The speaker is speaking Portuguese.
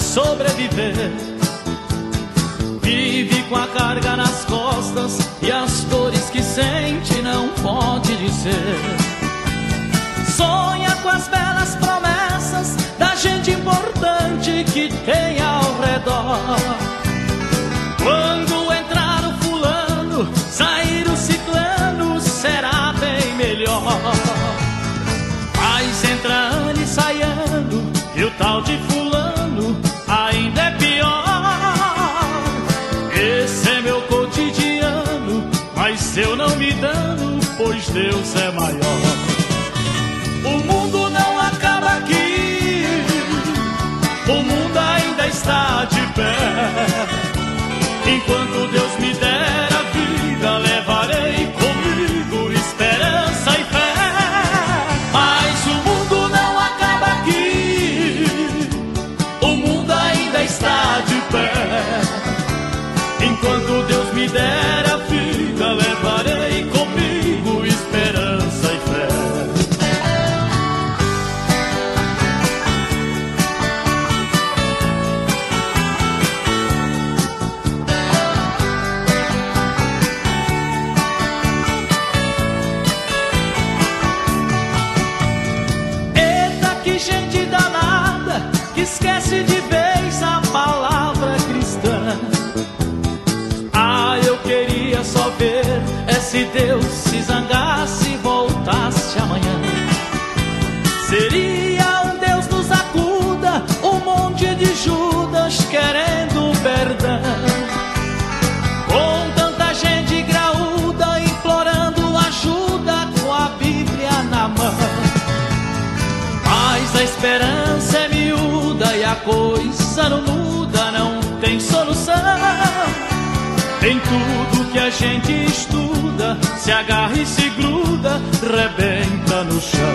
sobreviver. Vive com a carga nas costas e as dores que sente não pode dizer. Sonha com as belas promessas da gente importante que tem ao redor. Quando entrar o fulano, sair o ciclano, será bem melhor. Mas entra ano e sai ano, e o tal de fulano ainda é pior. Esse é meu cotidiano, mas eu não me dano, pois Deus é maior. O mundo não acaba aqui, o mundo ainda está de pé. Enquanto Deus me der a vida, levarei comigo esperança e fé. Mas o mundo não acaba aqui, o mundo ainda está de pé. Enquanto Deus me der a vida, levarei comigo esperança e fé. Eita, que gente danada, que esquece de vez a palavra cristã. Eu queria só ver se Deus se zangasse e voltasse amanhã. Seria um Deus nos acuda, um monte de Judas querendo perdão. Com tanta gente graúda implorando ajuda com a Bíblia na mão. Mas a esperança é miúda e a coisa não muda, não tem solução. Em tudo que a gente estuda, se agarra e se gruda, rebenta no chão.